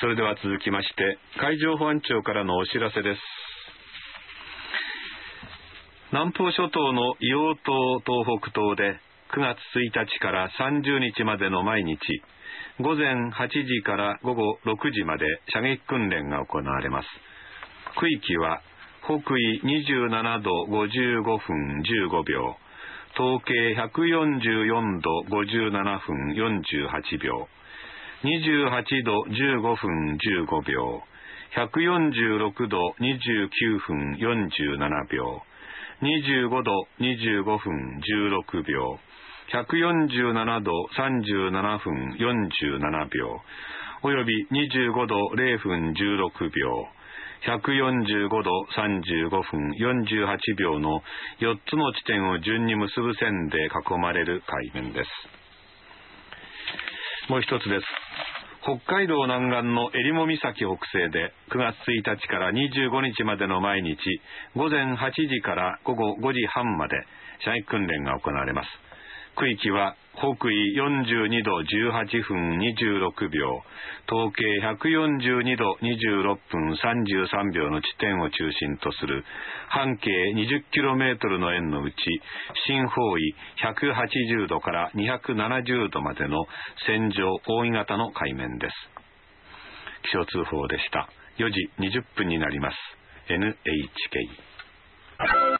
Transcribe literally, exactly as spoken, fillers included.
それでは続きまして海上保安庁からのお知らせです。南方諸島の硫黄島、東北東でくがつついたちからさんじゅうにちまでの毎日、午前はちじから午後ろくじまで射撃訓練が行われます。区域は北緯にじゅうななどごじゅうごふんじゅうごびょう、東経ひゃくよんじゅうよんどごじゅうななふんよんじゅうはちびょう、にじゅうはちどじゅうごふんじゅうごびょう、ひゃくよんじゅうろくどにじゅうきゅうふんよんじゅうななびょう、にじゅうごどにじゅうごふんじゅうろくびょう、ひゃくよんじゅうななどさんじゅうななふんよんじゅうななびょう、およびにじゅうごどぜろふんじゅうろくびょう、ひゃくよんじゅうごどさんじゅうごふんよんじゅうはちびょうのよっつの地点を順に結ぶ線で囲まれる海面です。もう一つです。北海道南岸の襟裳岬北西でくがつついたちからにじゅうごにちまでの毎日、午前はちじから午後ごじはんまで射撃訓練が行われます。区域は北緯よんじゅうにどじゅうはちふんにじゅうろくびょう、東経ひゃくよんじゅうにどにじゅうろっぷんさんじゅうさんびょうの地点を中心とする半径にじゅっキロメートルの円のうち、深方位ひゃくはちじゅうどからにひゃくななじゅうどまでの線状扇形の海面です。気象通報でした。よじにじゅっぷんになります。エヌエイチケー